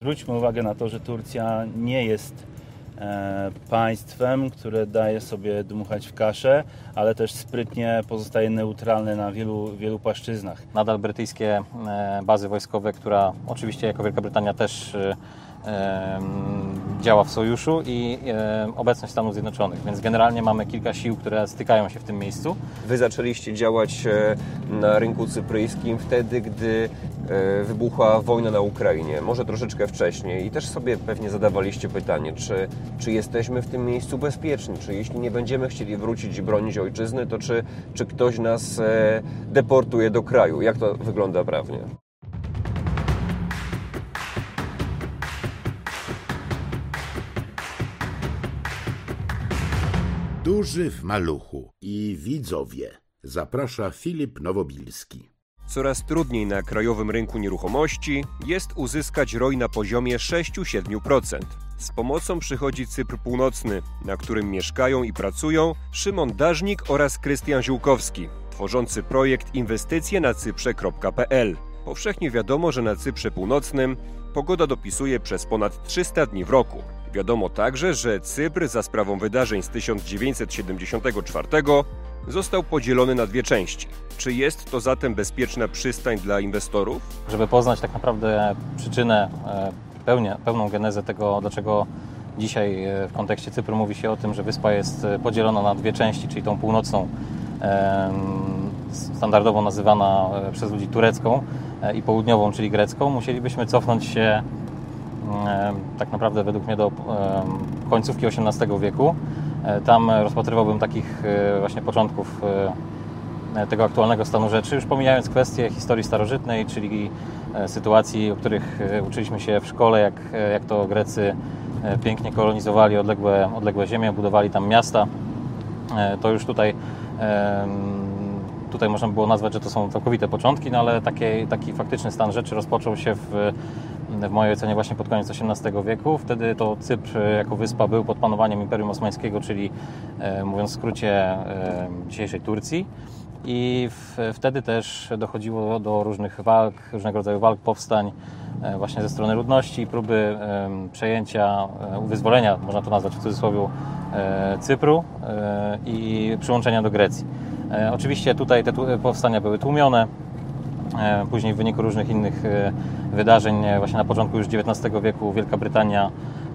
Zwróćmy uwagę na to, że Turcja nie jest państwem, które daje sobie dmuchać w kaszę, ale też sprytnie pozostaje neutralne na wielu płaszczyznach. Nadal brytyjskie bazy wojskowe, która oczywiście jako Wielka Brytania też działa w sojuszu i obecność Stanów Zjednoczonych, więc generalnie mamy kilka sił, które stykają się w tym miejscu. Wy zaczęliście działać na rynku cypryjskim wtedy, gdy wybuchła wojna na Ukrainie, może troszeczkę wcześniej i też sobie pewnie zadawaliście pytanie, czy jesteśmy w tym miejscu bezpieczni, czy jeśli nie będziemy chcieli wrócić i bronić ojczyzny, to czy ktoś nas deportuje do kraju? Jak to wygląda prawnie? Duży w maluchu i widzowie. Zaprasza Filip Nowobilski. Coraz trudniej na krajowym rynku nieruchomości jest uzyskać ROI na poziomie 6-7%. Z pomocą przychodzi Cypr Północny, na którym mieszkają i pracują Szymon Dażnik oraz Krystian Ziółkowski, tworzący projekt inwestycje na cyprze.pl. Powszechnie wiadomo, że na Cyprze Północnym pogoda dopisuje przez ponad 300 dni w roku. Wiadomo także, że Cypr za sprawą wydarzeń z 1974 został podzielony na dwie części. Czy jest to zatem bezpieczna przystań dla inwestorów? Żeby poznać tak naprawdę przyczynę, pełną genezę tego, dlaczego dzisiaj w kontekście Cypru mówi się o tym, że wyspa jest podzielona na dwie części, czyli tą północną, standardowo nazywana przez ludzi turecką, i południową, czyli grecką, musielibyśmy cofnąć się tak naprawdę według mnie do końcówki XVIII wieku. Tam rozpatrywałbym takich właśnie początków tego aktualnego stanu rzeczy, już pomijając kwestie historii starożytnej, czyli sytuacji, o których uczyliśmy się w szkole, jak to Grecy pięknie kolonizowali odległe ziemie, budowali tam miasta. To już tutaj można było nazwać, że to są całkowite początki, no ale taki faktyczny stan rzeczy rozpoczął się w mojej ocenie właśnie pod koniec XVIII wieku. Wtedy to Cypr jako wyspa był pod panowaniem Imperium Osmańskiego, czyli mówiąc w skrócie dzisiejszej Turcji. I wtedy też dochodziło do różnego rodzaju walk, powstań właśnie ze strony ludności i próby przejęcia, wyzwolenia, można to nazwać w cudzysłowie, Cypru i przyłączenia do Grecji. Oczywiście tutaj te powstania były tłumione. Później w wyniku różnych innych wydarzeń, właśnie na początku już XIX wieku, Wielka Brytania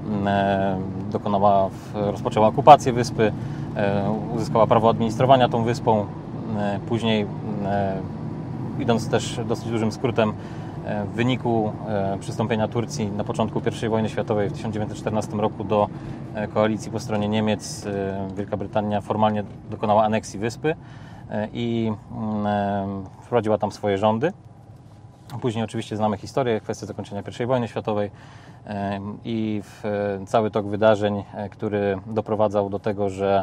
rozpoczęła okupację wyspy, uzyskała prawo administrowania tą wyspą. Później, idąc też dosyć dużym skrótem, w wyniku przystąpienia Turcji na początku I wojny światowej w 1914 roku do koalicji po stronie Niemiec, Wielka Brytania formalnie dokonała aneksji wyspy i wprowadziła tam swoje rządy. Później oczywiście znamy historię, kwestię zakończenia I wojny światowej i cały tok wydarzeń, który doprowadzał do tego, że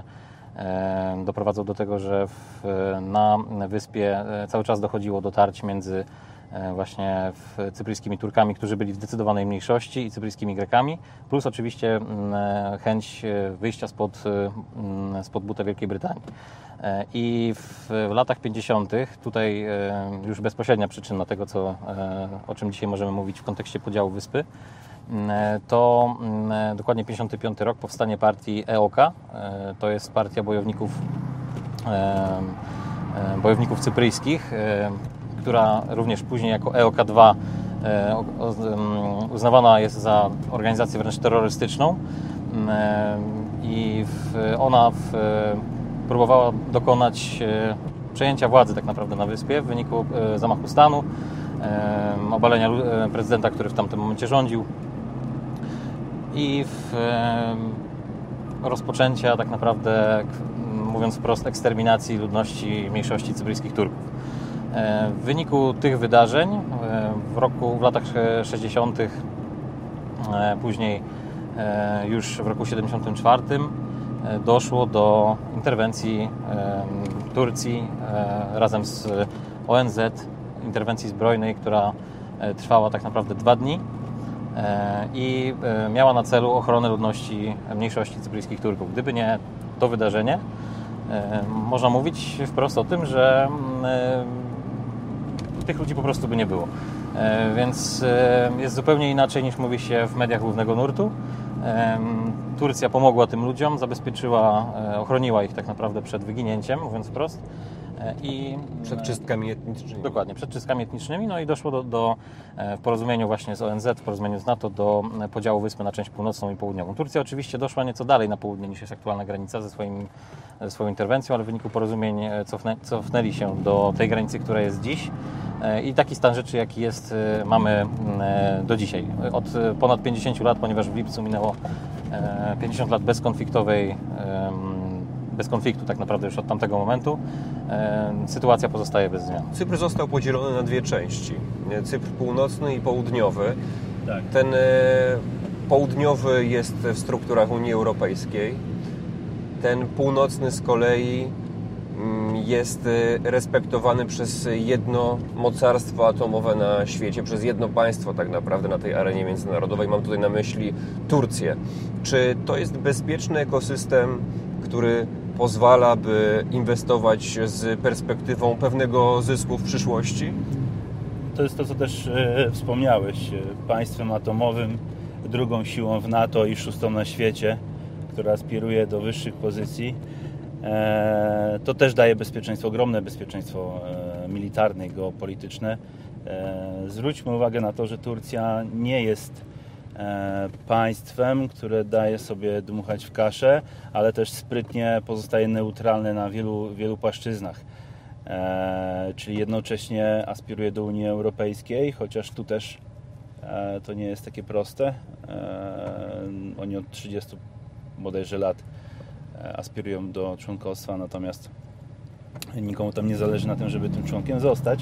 na wyspie cały czas dochodziło do tarć między właśnie cypryjskimi Turkami, którzy byli w zdecydowanej mniejszości, i cypryjskimi Grekami, plus oczywiście chęć wyjścia spod buta Wielkiej Brytanii. I w latach 50. tutaj już bezpośrednia przyczyna tego, o czym dzisiaj możemy mówić w kontekście podziału wyspy, to dokładnie 55 rok, powstanie partii EOK. To jest partia bojowników cypryjskich, która również później jako EOK-2 uznawana jest za organizację wręcz terrorystyczną, i ona próbowała dokonać przejęcia władzy tak naprawdę na wyspie w wyniku zamachu stanu, obalenia prezydenta, który w tamtym momencie rządził, i rozpoczęcia tak naprawdę, mówiąc wprost, eksterminacji ludności mniejszości cypryjskich Turków. W wyniku tych wydarzeń w latach 60., później już w roku 74 doszło do interwencji Turcji razem z ONZ, interwencji zbrojnej, która trwała tak naprawdę 2 dni i miała na celu ochronę ludności mniejszości cypryjskich Turków. Gdyby nie to wydarzenie, można mówić wprost o tym, że tych ludzi po prostu by nie było. Więc jest zupełnie inaczej niż mówi się w mediach głównego nurtu. Turcja pomogła tym ludziom, ochroniła ich tak naprawdę przed wyginięciem, mówiąc wprost. Przed czystkami etnicznymi. Dokładnie, przed czystkami etnicznymi, no i doszło w porozumieniu właśnie z ONZ, w porozumieniu z NATO do podziału wyspy na część północną i południową. Turcja oczywiście doszła nieco dalej na południe niż jest aktualna granica ze swoją interwencją, ale w wyniku porozumień cofnęli się do tej granicy, która jest dziś. I taki stan rzeczy, jaki jest, mamy do dzisiaj. Od ponad 50 lat, ponieważ w lipcu minęło 50 lat bez konfliktu tak naprawdę już od tamtego momentu, sytuacja pozostaje bez zmian. Cypr został podzielony na dwie części. Cypr północny i południowy. Tak. Ten południowy jest w strukturach Unii Europejskiej. Ten północny z kolei jest respektowany przez jedno mocarstwo atomowe na świecie, przez jedno państwo tak naprawdę na tej arenie międzynarodowej. Mam tutaj na myśli Turcję. Czy to jest bezpieczny ekosystem, który pozwala, by inwestować z perspektywą pewnego zysku w przyszłości? To jest to, co też wspomniałeś. Państwem atomowym, drugą siłą w NATO i szóstą na świecie, która aspiruje do wyższych pozycji. To też daje bezpieczeństwo, ogromne bezpieczeństwo militarne i geopolityczne. Zwróćmy uwagę na to, że Turcja nie jest państwem, które daje sobie dmuchać w kaszę, ale też sprytnie pozostaje neutralne na wielu płaszczyznach. Czyli jednocześnie aspiruje do Unii Europejskiej, chociaż tu też to nie jest takie proste. Oni od 30 bodajże lat aspirują do członkostwa, natomiast nikomu tam nie zależy na tym, żeby tym członkiem zostać.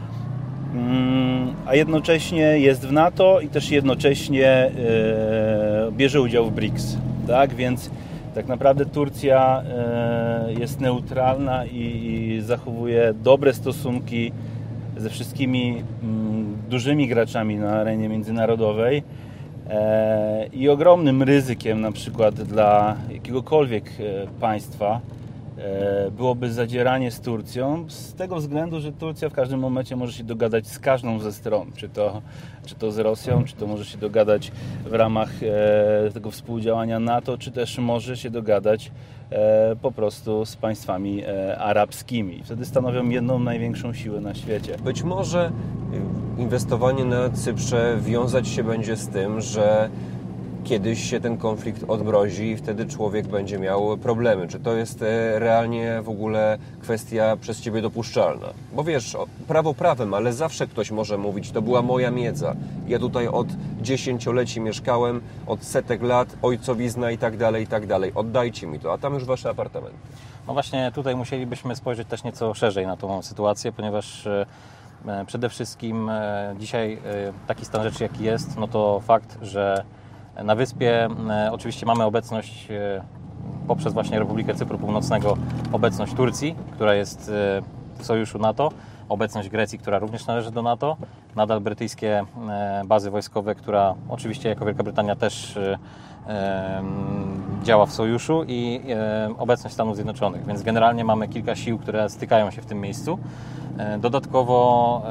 A jednocześnie jest w NATO i też jednocześnie bierze udział w BRICS. Tak? Więc tak naprawdę Turcja jest neutralna i zachowuje dobre stosunki ze wszystkimi dużymi graczami na arenie międzynarodowej. I ogromnym ryzykiem na przykład dla jakiegokolwiek państwa byłoby zadzieranie z Turcją z tego względu, że Turcja w każdym momencie może się dogadać z każdą ze stron, czy to z Rosją, czy to może się dogadać w ramach tego współdziałania NATO, czy też może się dogadać po prostu z państwami arabskimi. Wtedy stanowią jedną największą siłę na świecie. Być może inwestowanie na Cyprze wiązać się będzie z tym, że kiedyś się ten konflikt odmrozi i wtedy człowiek będzie miał problemy. Czy to jest realnie w ogóle kwestia przez Ciebie dopuszczalna? Bo wiesz, prawo prawem, ale zawsze ktoś może mówić, to była moja miedza. Ja tutaj od dziesięcioleci mieszkałem, od setek lat, ojcowizna i tak dalej. Oddajcie mi to, a tam już Wasze apartamenty. No właśnie tutaj musielibyśmy spojrzeć też nieco szerzej na tą sytuację, ponieważ przede wszystkim dzisiaj taki stan rzeczy jaki jest, no to fakt, że na wyspie oczywiście mamy obecność poprzez właśnie Republikę Cypru Północnego, obecność Turcji, która jest w sojuszu NATO, obecność Grecji, która również należy do NATO, nadal brytyjskie bazy wojskowe, która oczywiście jako Wielka Brytania też działa w sojuszu i obecność Stanów Zjednoczonych, więc generalnie mamy kilka sił, które stykają się w tym miejscu. Dodatkowo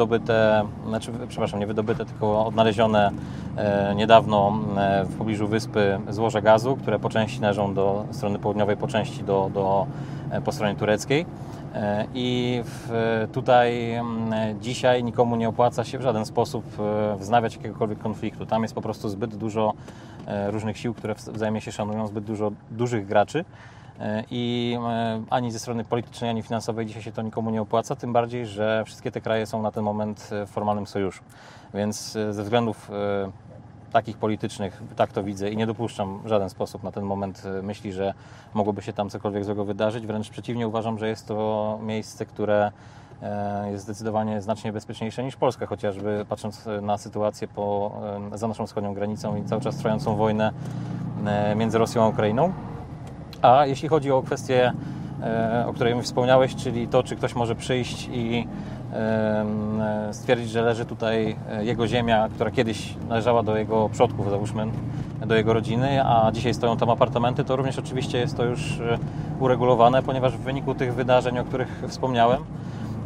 tylko odnalezione niedawno w pobliżu wyspy złoże gazu, które po części należą do strony południowej, po części po stronie tureckiej. I tutaj dzisiaj nikomu nie opłaca się w żaden sposób wznawiać jakiegokolwiek konfliktu. Tam jest po prostu zbyt dużo różnych sił, które wzajemnie się szanują, zbyt dużo dużych graczy. I ani ze strony politycznej, ani finansowej dzisiaj się to nikomu nie opłaca, tym bardziej, że wszystkie te kraje są na ten moment w formalnym sojuszu. Więc ze względów takich politycznych tak to widzę i nie dopuszczam w żaden sposób na ten moment myśli, że mogłoby się tam cokolwiek złego wydarzyć. Wręcz przeciwnie, uważam, że jest to miejsce, które jest zdecydowanie znacznie bezpieczniejsze niż Polska, chociażby patrząc na sytuację za naszą wschodnią granicą i cały czas trwającą wojnę między Rosją a Ukrainą. A jeśli chodzi o kwestię, o której mi wspomniałeś, czyli to, czy ktoś może przyjść i stwierdzić, że leży tutaj jego ziemia, która kiedyś należała do jego przodków, załóżmy, do jego rodziny, a dzisiaj stoją tam apartamenty, to również oczywiście jest to już uregulowane, ponieważ w wyniku tych wydarzeń, o których wspomniałem,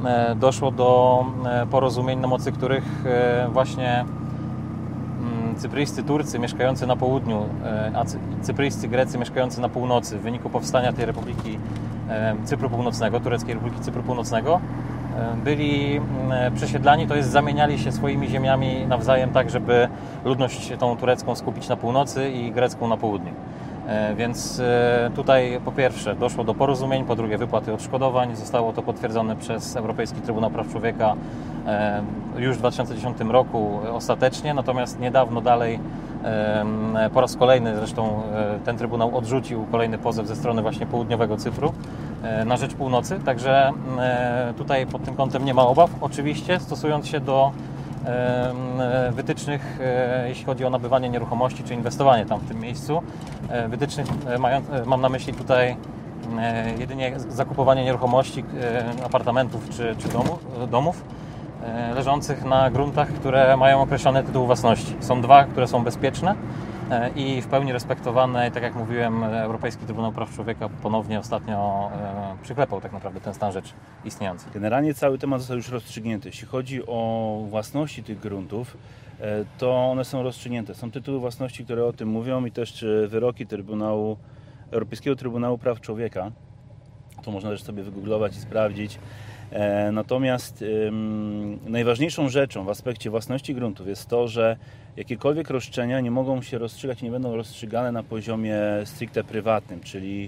doszło do porozumień, na mocy których właśnie cypryjscy Turcy mieszkający na południu, a cypryjscy Grecy mieszkający na północy w wyniku powstania tej Republiki Cypru Północnego, Tureckiej Republiki Cypru Północnego, byli przesiedlani, to jest zamieniali się swoimi ziemiami nawzajem tak, żeby ludność tą turecką skupić na północy i grecką na południu. Więc tutaj po pierwsze doszło do porozumień, po drugie wypłaty odszkodowań. Zostało to potwierdzone przez Europejski Trybunał Praw Człowieka już w 2010 roku ostatecznie, natomiast niedawno dalej po raz kolejny zresztą ten Trybunał odrzucił kolejny pozew ze strony właśnie południowego Cypru na rzecz północy, także tutaj pod tym kątem nie ma obaw. Oczywiście stosując się do wytycznych, jeśli chodzi o nabywanie nieruchomości czy inwestowanie tam w tym miejscu. Wytycznych mam na myśli tutaj jedynie zakupowanie nieruchomości, apartamentów czy domów leżących na gruntach, które mają określony tytuł własności. Są dwa, które są bezpieczne i w pełni respektowane. I tak jak mówiłem, Europejski Trybunał Praw Człowieka ponownie ostatnio przyklepał tak naprawdę ten stan rzeczy istniejący. Generalnie cały temat został już rozstrzygnięty. Jeśli chodzi o własności tych gruntów, to one są rozstrzygnięte. Są tytuły własności, które o tym mówią i też wyroki Europejskiego Trybunału Praw Człowieka. To można też sobie wygooglować i sprawdzić. Natomiast najważniejszą rzeczą w aspekcie własności gruntów jest to, że jakiekolwiek roszczenia nie mogą się rozstrzygać, nie będą rozstrzygane na poziomie stricte prywatnym, czyli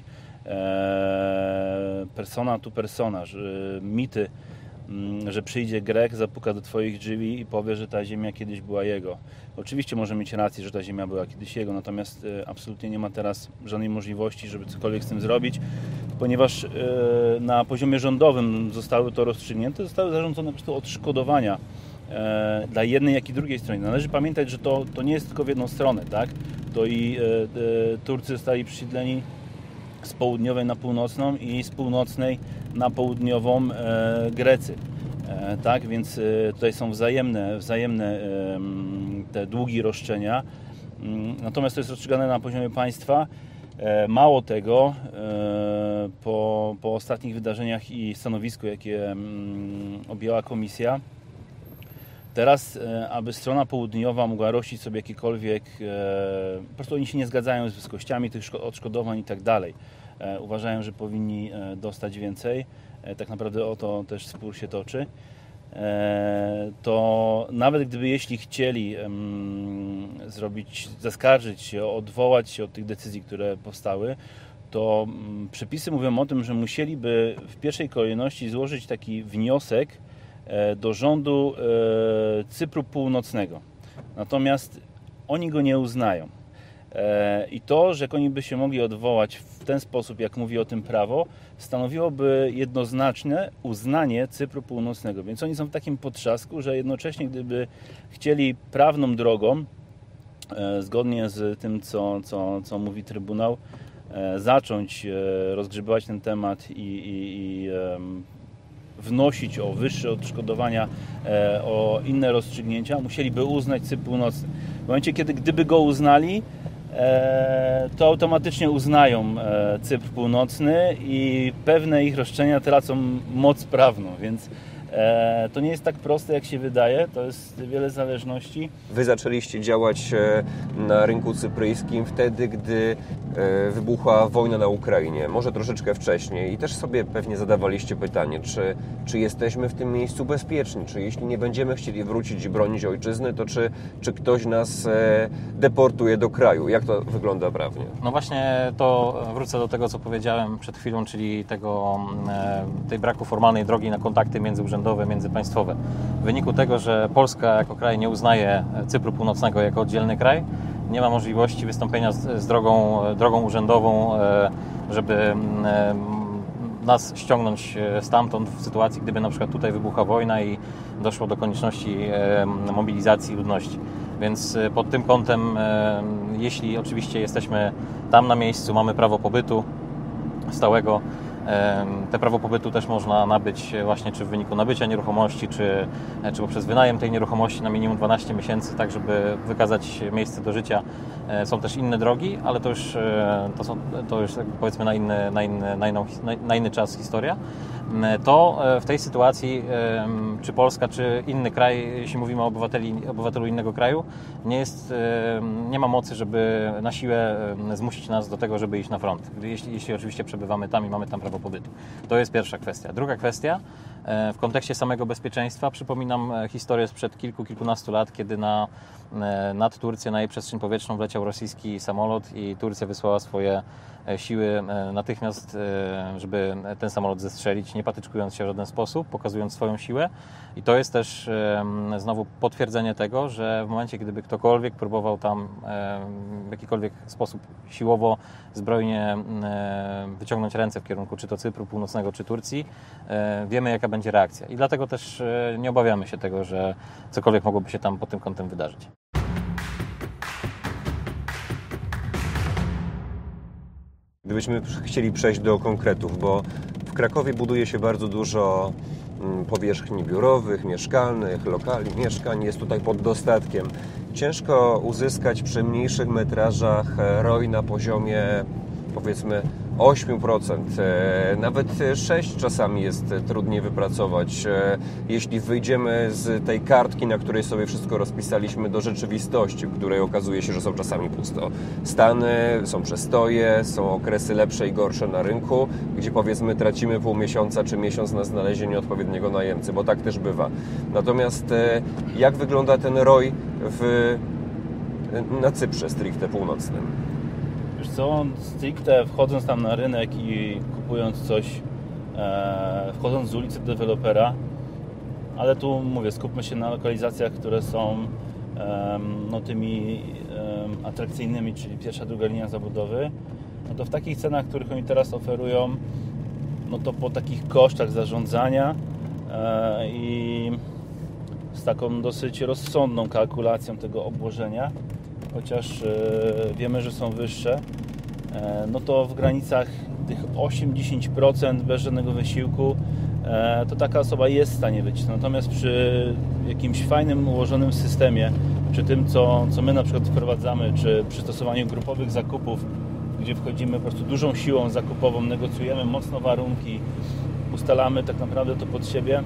persona to persona, mity, że przyjdzie Grek, zapuka do Twoich drzwi i powie, że ta ziemia kiedyś była jego. Oczywiście może mieć rację, że ta ziemia była kiedyś jego, natomiast absolutnie nie ma teraz żadnej możliwości, żeby cokolwiek z tym zrobić, ponieważ na poziomie rządowym zostały to rozstrzygnięte, zostały zarządzone po prostu odszkodowania dla jednej, jak i drugiej strony. Należy pamiętać, że to nie jest tylko w jedną stronę, tak? To i Turcy zostali przesiedleni z południowej na północną i z północnej na południową Grecy. Tak, więc tutaj są wzajemne te długi roszczenia. Natomiast to jest rozstrzygane na poziomie państwa. Mało tego, po ostatnich wydarzeniach i stanowisku, jakie objęła komisja, teraz, aby strona południowa mogła rościć sobie jakiekolwiek, po prostu oni się nie zgadzają z wysokościami tych odszkodowań i tak dalej. Uważają, że powinni dostać więcej. Tak naprawdę o to też spór się toczy. To nawet jeśli chcieli zaskarżyć się, odwołać się od tych decyzji, które powstały, to przepisy mówią o tym, że musieliby w pierwszej kolejności złożyć taki wniosek do rządu Cypru Północnego. Natomiast oni go nie uznają. I to, że oni by się mogli odwołać w ten sposób, jak mówi o tym prawo, stanowiłoby jednoznaczne uznanie Cypru Północnego. Więc oni są w takim potrzasku, że jednocześnie gdyby chcieli prawną drogą, zgodnie z tym, co mówi Trybunał, zacząć rozgrzebywać ten temat i wnosić o wyższe odszkodowania, o inne rozstrzygnięcia, musieliby uznać Cypr Północny. W momencie, gdyby go uznali, to automatycznie uznają Cypr Północny i pewne ich roszczenia tracą moc prawną, więc to nie jest tak proste, jak się wydaje, to jest wiele zależności. Wy zaczęliście działać na rynku cypryjskim wtedy, gdy wybuchła wojna na Ukrainie, może troszeczkę wcześniej i też sobie pewnie zadawaliście pytanie, czy jesteśmy w tym miejscu bezpieczni, czy jeśli nie będziemy chcieli wrócić i bronić ojczyzny, to czy ktoś nas deportuje do kraju? Jak to wygląda prawnie? No właśnie to wrócę do tego, co powiedziałem przed chwilą, czyli tej braku formalnej drogi na kontakty międzyurzędowe, międzypaństwowe. W wyniku tego, że Polska jako kraj nie uznaje Cypru Północnego jako oddzielny kraj, nie ma możliwości wystąpienia z drogą urzędową, żeby nas ściągnąć stamtąd w sytuacji, gdyby na przykład tutaj wybuchła wojna i doszło do konieczności mobilizacji ludności. Więc pod tym kątem, jeśli oczywiście jesteśmy tam na miejscu, mamy prawo pobytu stałego, te prawo pobytu też można nabyć właśnie czy w wyniku nabycia nieruchomości, czy poprzez wynajem tej nieruchomości na minimum 12 miesięcy, tak żeby wykazać miejsce do życia Są też inne drogi, ale to już powiedzmy na inny czas historia. To w tej sytuacji, czy Polska, czy inny kraj, jeśli mówimy o obywatelu innego kraju, nie ma mocy, żeby na siłę zmusić nas do tego, żeby iść na front, jeśli oczywiście przebywamy tam i mamy tam prawo pobytu. To jest pierwsza kwestia. Druga kwestia, w kontekście samego bezpieczeństwa, przypominam historię sprzed kilkunastu lat, kiedy nad Turcję, na jej przestrzeń powietrzną wleciał rosyjski samolot i Turcja wysłała swoje siły natychmiast, żeby ten samolot zestrzelić, nie patyczkując się w żaden sposób, pokazując swoją siłę. I to jest też znowu potwierdzenie tego, że w momencie, gdyby ktokolwiek próbował tam w jakikolwiek sposób siłowo, zbrojnie wyciągnąć ręce w kierunku czy to Cypru Północnego, czy Turcji, wiemy, jaka będzie reakcja. I dlatego też nie obawiamy się tego, że cokolwiek mogłoby się tam pod tym kątem wydarzyć. Gdybyśmy chcieli przejść do konkretów, bo w Krakowie buduje się bardzo dużo powierzchni biurowych, mieszkalnych, lokali, mieszkań, jest tutaj pod dostatkiem. Ciężko uzyskać przy mniejszych metrażach ROI na poziomie, powiedzmy, 8%, nawet 6% czasami jest trudniej wypracować. Jeśli wyjdziemy z tej kartki, na której sobie wszystko rozpisaliśmy, do rzeczywistości, w której okazuje się, że są czasami pustostany, są przestoje, są okresy lepsze i gorsze na rynku, gdzie powiedzmy tracimy pół miesiąca czy miesiąc na znalezienie odpowiedniego najemcy, bo tak też bywa. Natomiast jak wygląda ten ROI na Cyprze stricte północnym? Wiesz co, stricte wchodząc tam na rynek i kupując coś, wchodząc z ulicy dewelopera, ale tu mówię, skupmy się na lokalizacjach, które są tymi atrakcyjnymi, czyli pierwsza, druga linia zabudowy, no to w takich cenach, których oni teraz oferują, no to po takich kosztach zarządzania i z taką dosyć rozsądną kalkulacją tego obłożenia, chociaż wiemy, że są wyższe, no to w granicach tych 8-10% bez żadnego wysiłku to taka osoba jest w stanie wyjść. Natomiast przy jakimś fajnym, ułożonym systemie, przy tym, co my na przykład wprowadzamy, czy przy stosowaniu grupowych zakupów, gdzie wchodzimy po prostu dużą siłą zakupową, negocjujemy mocno warunki, ustalamy tak naprawdę to pod siebie,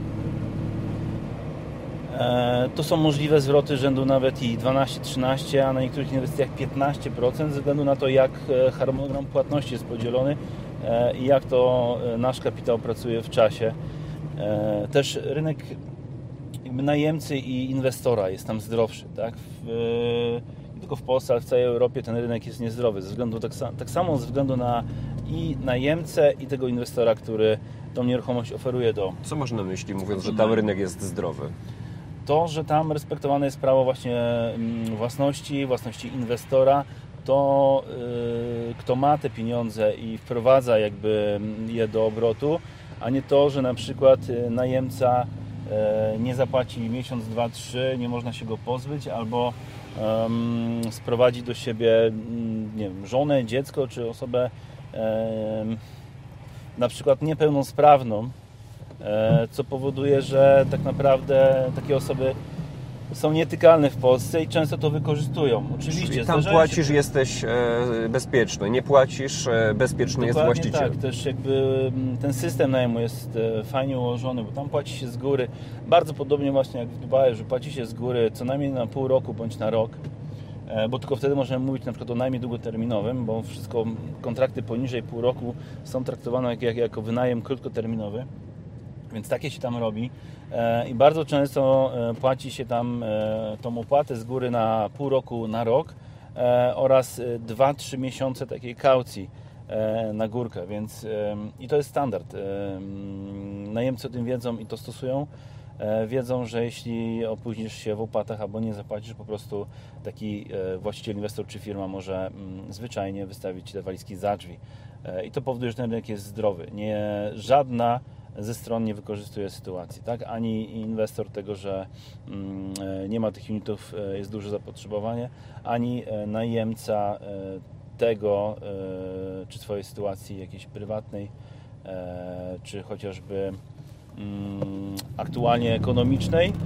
to są możliwe zwroty rzędu nawet i 12-13%, a na niektórych inwestycjach 15% ze względu na to, jak harmonogram płatności jest podzielony i jak to nasz kapitał pracuje w czasie. Też rynek najemcy i inwestora jest tam zdrowszy, tak? Nie tylko w Polsce, ale w całej Europie ten rynek jest niezdrowy, ze względu tak samo ze względu na i najemcę, i tego inwestora, który tą nieruchomość oferuje do... Co masz na myśli, mówiąc, że tam rynek jest zdrowy? To, że tam respektowane jest prawo właśnie własności inwestora, to kto ma te pieniądze i wprowadza jakby je do obrotu, a nie to, że na przykład najemca nie zapłaci miesiąc, 2, 3, nie można się go pozbyć, albo sprowadzi do siebie, nie wiem, żonę, dziecko, czy osobę na przykład niepełnosprawną, co powoduje, że tak naprawdę takie osoby są nietykalne w Polsce i często to wykorzystują. Oczywiście tam płacisz, jesteś bezpieczny, nie płacisz, bezpieczny jest właściciel. Tak, też jakby ten system najmu jest fajnie ułożony, bo tam płaci się z góry, bardzo podobnie właśnie jak w Dubaju, że płaci się z góry co najmniej na pół roku bądź na rok, bo tylko wtedy możemy mówić na przykład o najmie długoterminowym, bo wszystko, kontrakty poniżej pół roku są traktowane jako wynajem krótkoterminowy. Więc takie się tam robi i bardzo często płaci się tam tą opłatę z góry na pół roku, na rok oraz 2-3 miesiące takiej kaucji na górkę, więc i to jest standard. Najemcy o tym wiedzą i to stosują. Wiedzą, że jeśli opóźnisz się w opłatach albo nie zapłacisz, po prostu taki właściciel, inwestor czy firma może zwyczajnie wystawić te walizki za drzwi. I to powoduje, że ten rynek jest zdrowy. Żadna ze stron nie wykorzystuje sytuacji, tak? Ani inwestor tego, że nie ma tych unitów, jest duże zapotrzebowanie, ani najemca tego, czy swojej sytuacji jakiejś prywatnej, czy chociażby aktualnie ekonomicznej,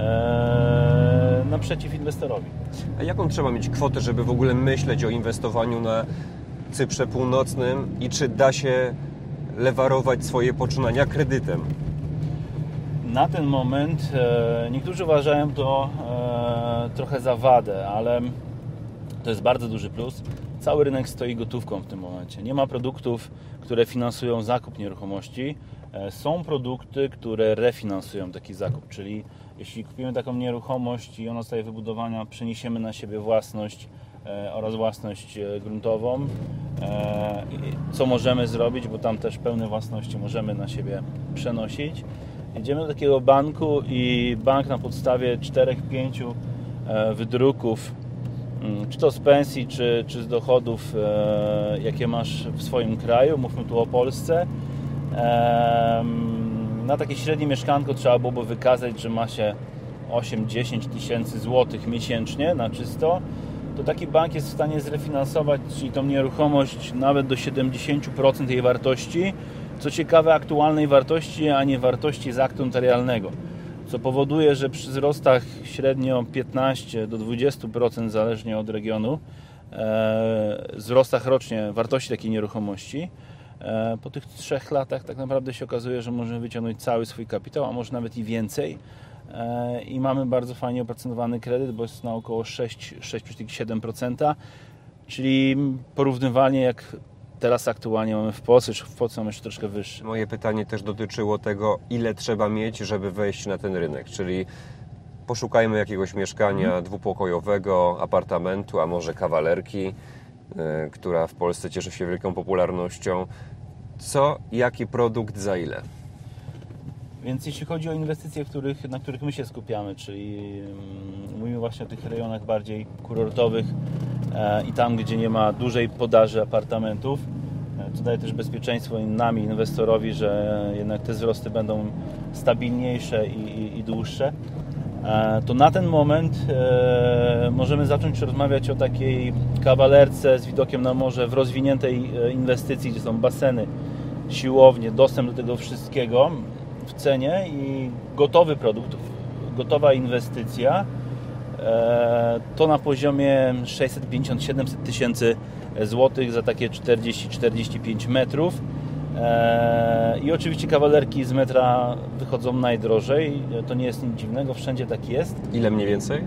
naprzeciw inwestorowi. A jaką trzeba mieć kwotę, żeby w ogóle myśleć o inwestowaniu na Cyprze Północnym i czy da się lewarować swoje poczynania kredytem? Na ten moment niektórzy uważają to trochę za wadę, ale to jest bardzo duży plus. Cały rynek stoi gotówką w tym momencie. Nie ma produktów, które finansują zakup nieruchomości. Są produkty, które refinansują taki zakup, czyli jeśli kupimy taką nieruchomość i ona zostaje wybudowana, przeniesiemy na siebie własność oraz własność gruntową. Co możemy zrobić, bo tam też pełne własności możemy na siebie przenosić. Jedziemy do takiego banku i bank na podstawie 4-5 wydruków, czy to z pensji, czy z dochodów, jakie masz w swoim kraju, mówmy tu o Polsce, na takie średnie mieszkanko trzeba byłoby wykazać, że ma się 8-10 tysięcy złotych miesięcznie na czysto, to taki bank jest w stanie zrefinansować ci tą nieruchomość nawet do 70% jej wartości, co ciekawe aktualnej wartości, a nie wartości z aktu notarialnego, co powoduje, że przy wzrostach średnio 15 do 20% zależnie od regionu, wzrostach rocznie wartości takiej nieruchomości, po tych 3 latach tak naprawdę się okazuje, że możemy wyciągnąć cały swój kapitał, a może nawet i więcej. I mamy bardzo fajnie opracowany kredyt, bo jest na około 6,7%, czyli porównywalnie jak teraz aktualnie mamy w Polsce, czy w Polsce mamy jeszcze troszkę wyższy. Moje pytanie też dotyczyło tego, ile trzeba mieć, żeby wejść na ten rynek, czyli poszukajmy jakiegoś mieszkania dwupokojowego, apartamentu, a może kawalerki, która w Polsce cieszy się wielką popularnością. Jaki produkt, za ile? Więc jeśli chodzi o inwestycje, na których my się skupiamy, czyli mówimy właśnie o tych rejonach bardziej kurortowych i tam, gdzie nie ma dużej podaży apartamentów, co daje też bezpieczeństwo nam i inwestorowi, że jednak te wzrosty będą stabilniejsze i dłuższe, to na ten moment możemy zacząć rozmawiać o takiej kawalerce z widokiem na morze w rozwiniętej inwestycji, gdzie są baseny, siłownie, dostęp do tego wszystkiego w cenie i gotowy produkt, gotowa inwestycja, to na poziomie 650-700 tysięcy złotych za takie 40-45 metrów. I oczywiście kawalerki z metra wychodzą najdrożej, to nie jest nic dziwnego, wszędzie tak jest. Ile mniej więcej?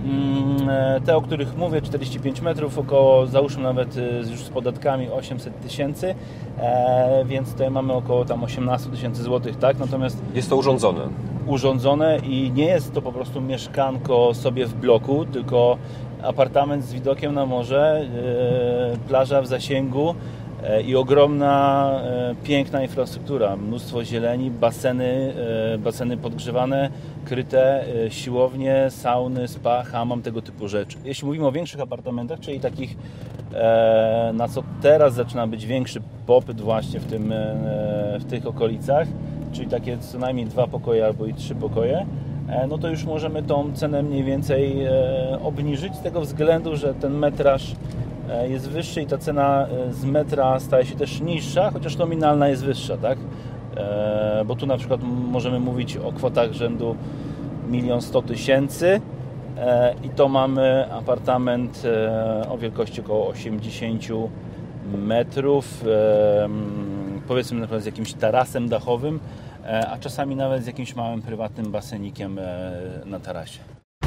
Te, o których mówię, 45 metrów, około, załóżmy nawet już z podatkami 800 tysięcy, więc tutaj mamy około tam 18 tysięcy złotych, tak? Natomiast jest to urządzone i nie jest to po prostu mieszkanko sobie w bloku, tylko apartament z widokiem na morze, plaża w zasięgu i ogromna, piękna infrastruktura, mnóstwo zieleni, baseny podgrzewane, kryte, siłownie, sauny, spa, hammam, tego typu rzeczy. Jeśli mówimy o większych apartamentach, czyli takich, na co teraz zaczyna być większy popyt właśnie w tych okolicach, czyli takie co najmniej 2 pokoje albo i 3 pokoje, no to już możemy tą cenę mniej więcej obniżyć z tego względu, że ten metraż jest wyższy i ta cena z metra staje się też niższa, chociaż nominalna jest wyższa, tak? Bo tu na przykład możemy mówić o kwotach rzędu 1 100 000 i to mamy apartament o wielkości około 80 metrów, powiedzmy na przykład z jakimś tarasem dachowym, a czasami nawet z jakimś małym prywatnym basenikiem na tarasie.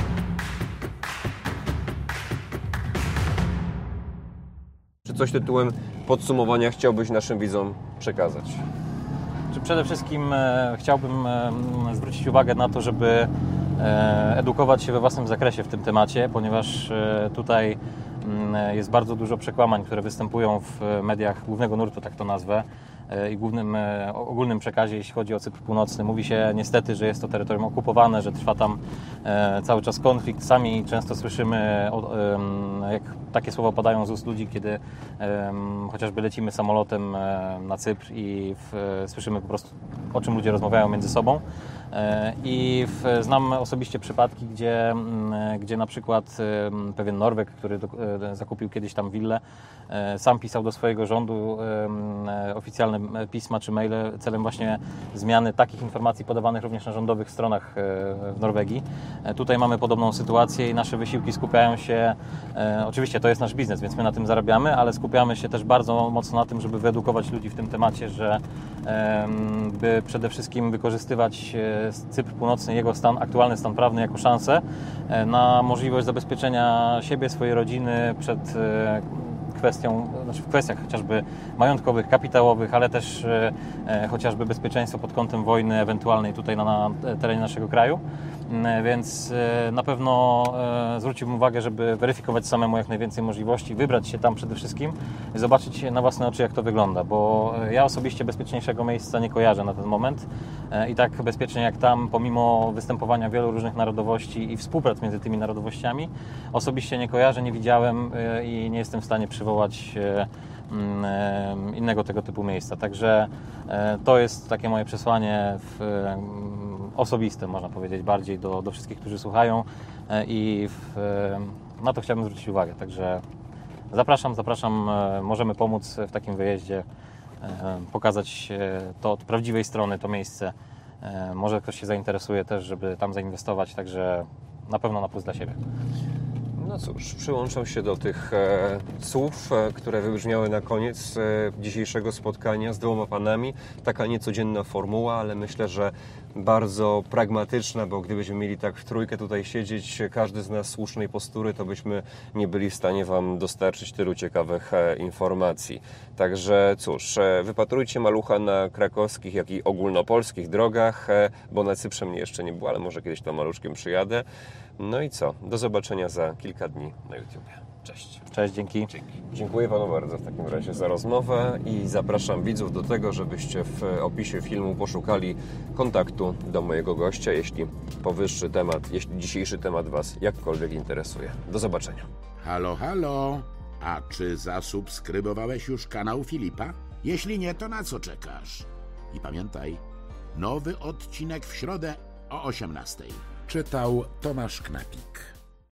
Czy coś tytułem podsumowania chciałbyś naszym widzom przekazać? Przede wszystkim chciałbym zwrócić uwagę na to, żeby edukować się we własnym zakresie w tym temacie, ponieważ tutaj jest bardzo dużo przekłamań, które występują w mediach głównego nurtu, tak to nazwę, i ogólnym przekazie, jeśli chodzi o Cypr Północny. Mówi się niestety, że jest to terytorium okupowane, że trwa tam cały czas konflikt. Sami często słyszymy, jak takie słowa padają z ust ludzi, kiedy chociażby lecimy samolotem na Cypr i słyszymy po prostu, o czym ludzie rozmawiają między sobą. I znam osobiście przypadki, gdzie na przykład pewien Norweg, który zakupił kiedyś tam willę, sam pisał do swojego rządu oficjalne pisma czy maile celem właśnie zmiany takich informacji podawanych również na rządowych stronach w Norwegii. Tutaj mamy podobną sytuację i nasze wysiłki skupiają się, oczywiście to jest nasz biznes, więc my na tym zarabiamy, ale skupiamy się też bardzo mocno na tym, żeby wyedukować ludzi w tym temacie, że by przede wszystkim wykorzystywać Cypr Północny, jego aktualny stan prawny jako szansę na możliwość zabezpieczenia siebie, swojej rodziny przed w kwestiach chociażby majątkowych, kapitałowych, ale też chociażby bezpieczeństwo pod kątem wojny ewentualnej tutaj na terenie naszego kraju. Więc na pewno zwróciłbym uwagę, żeby weryfikować samemu jak najwięcej możliwości, wybrać się tam przede wszystkim i zobaczyć na własne oczy, jak to wygląda, bo ja osobiście bezpieczniejszego miejsca nie kojarzę na ten moment i tak bezpiecznie jak tam, pomimo występowania wielu różnych narodowości i współprac między tymi narodowościami, osobiście nie kojarzę, nie widziałem i nie jestem w stanie przywołać innego tego typu miejsca. Także to jest takie moje przesłanie osobiste, można powiedzieć, bardziej do wszystkich, którzy słuchają i na to chciałbym zwrócić uwagę. Także zapraszam, możemy pomóc w takim wyjeździe, pokazać to od prawdziwej strony, to miejsce. Może ktoś się zainteresuje też, żeby tam zainwestować, także na pewno na plus dla siebie. No cóż, przyłączam się do tych słów, które wybrzmiały na koniec dzisiejszego spotkania z dwoma panami. Taka niecodzienna formuła, ale myślę, że bardzo pragmatyczna, bo gdybyśmy mieli tak w trójkę tutaj siedzieć, każdy z nas słusznej postury, to byśmy nie byli w stanie Wam dostarczyć tylu ciekawych informacji. Także cóż, wypatrujcie malucha na krakowskich, jak i ogólnopolskich drogach, bo na Cyprze mnie jeszcze nie było, ale może kiedyś tam maluszkiem przyjadę. No i co? Do zobaczenia za kilka dni na YouTubie. Cześć. Cześć, dzięki. Dziękuję Panu bardzo w takim razie za rozmowę i zapraszam widzów do tego, żebyście w opisie filmu poszukali kontaktu do mojego gościa, jeśli dzisiejszy temat Was jakkolwiek interesuje. Do zobaczenia. Halo, halo. A czy zasubskrybowałeś już kanał Filipa? Jeśli nie, to na co czekasz? I pamiętaj, nowy odcinek w środę o 18:00. Czytał Tomasz Knapik.